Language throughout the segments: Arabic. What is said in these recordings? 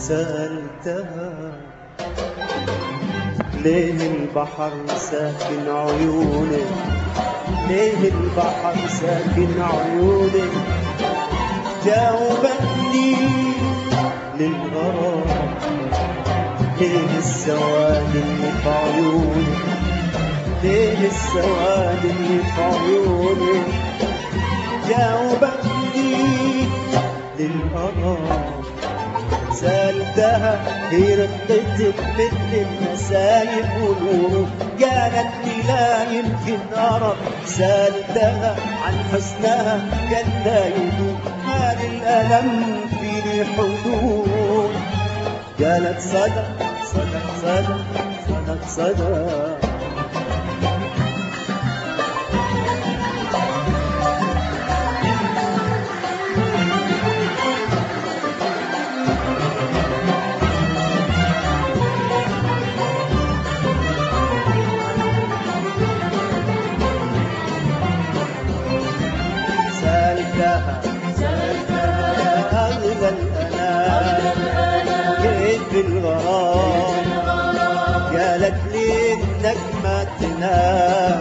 سألتها ليه البحر ساكن عيونك، ليه البحر ساكن عيونك، جاوبتني للغرام ليه السواد اللي في عيونك، ليه السواد اللي في عيونك، جاوبتني للغرام. سألتها هي رقتك مثل النسايم والورود، قالت لي لا يمكن أرى. سألتها عن حسنها قال لا يدوم، ما للألم فيني حدود. قالت صدق صدق صدق صدق صدق. سألتها أغلى الأنام كيف الغرام، قالت لي إنك ما تنام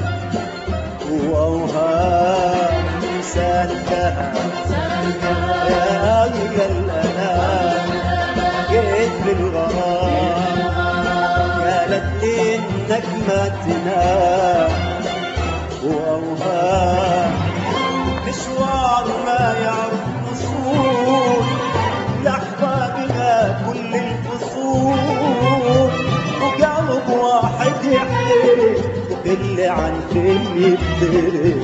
وأوهام. سألتها يا أغلى الأنام كيف الغرام، قالت لي إنك ما تنام وأوهام. مشوار ما يعرف وصول، لحظة بها كل الفصول، وقلب واحد يحترق اللي عن كل يفترق.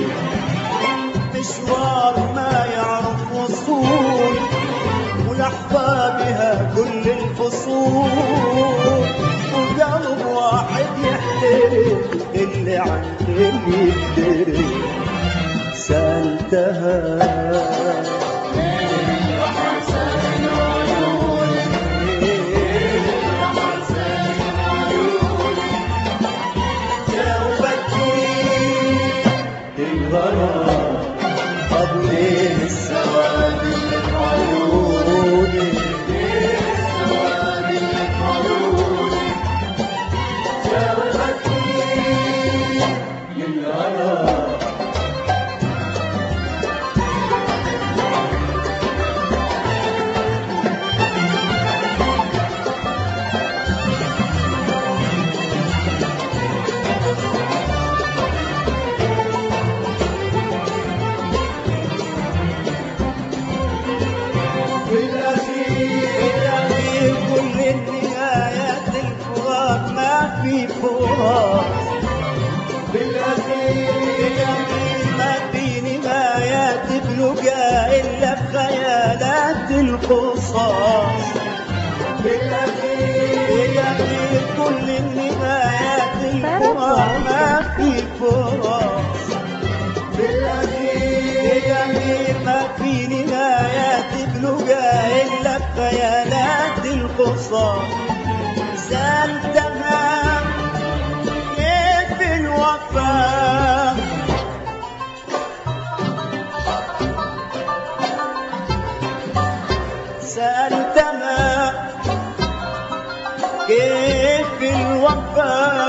مشوار ما يعرف وصول، ولحظة بها كل الفصول، وقلب واحد يحترق اللي عن كل يفترق. سألتها ليه البحر ساكن عيونك، ليه البحر ساكن عيونك، جاوبتني للغرام. طب ليه السواد اللي في عيونك، ليه السواد اللي في عيونك، جاوبتني للغرام. بالأخير كل النهايات الفراق ما في فراق، بالأخير ما في نهايات بلقاء إلا بخيالات القصاص. بالأخير كل النهايات الفراق ما في فراق، بالأخير ما في نهايات بلقاء إلا بخيالات القصاص. سألتها كيف الوفاء، سألتها كيف الوفاء،